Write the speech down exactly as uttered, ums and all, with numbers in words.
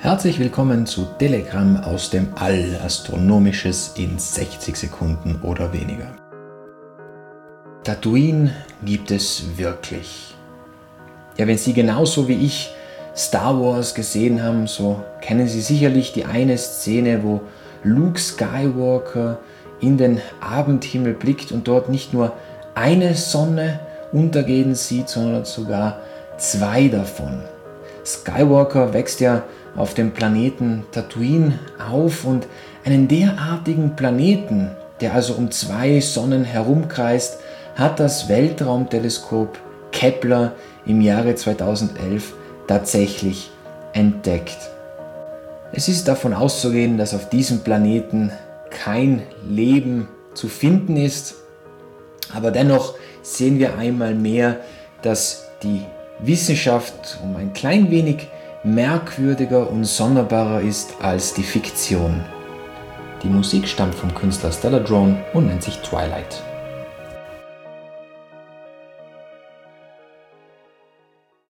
Herzlich willkommen zu Telegramm aus dem All, Astronomisches in sechzig Sekunden oder weniger. Tatooine gibt es wirklich. Ja, wenn Sie genauso wie ich Star Wars gesehen haben, so kennen Sie sicherlich die eine Szene, wo Luke Skywalker in den Abendhimmel blickt und dort nicht nur eine Sonne untergehen sieht, sondern sogar zwei davon. Skywalker wächst ja auf dem Planeten Tatooine auf und einen derartigen Planeten, der also um zwei Sonnen herumkreist, hat das Weltraumteleskop Kepler im Jahre zweitausendelf tatsächlich entdeckt. Es ist davon auszugehen, dass auf diesem Planeten kein Leben zu finden ist, aber dennoch sehen wir einmal mehr, dass die Wissenschaft um ein klein wenig merkwürdiger und sonderbarer ist als die Fiktion. Die Musik stammt vom Künstler Stellar Drone und nennt sich Twilight.